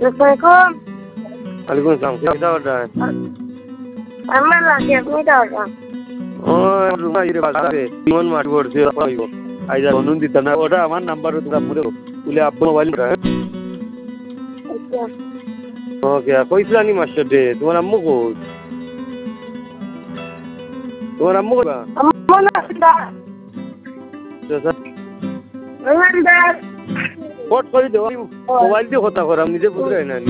Assalamualaikum. Waalaikumsalam. Kita ada. Aman lagi aku dah. Oh, rumah ini bahasa. Mon mati borsi apa itu? Aja onun di tanah. Oda aman number itu kamu dulu. Ule apa mobile dah? Okay. Okay. Kau Islami master deh. Tuan ammu ko. Tuan ammu ko. Aman dah. Jasa. Aman dah. What kau itu? Mobile dia kota koram ni dia bukan ni.